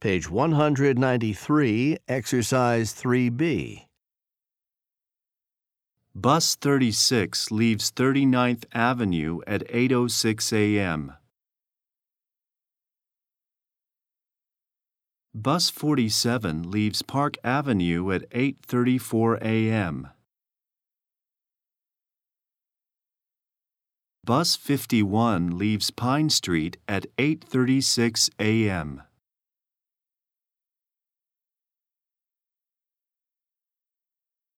Page 193, Exercise 3B. Bus 36 leaves 39th Avenue at 8:06 a.m. Bus 47 leaves Park Avenue at 8:34 a.m. Bus 51 leaves Pine Street at 8:36 a.m.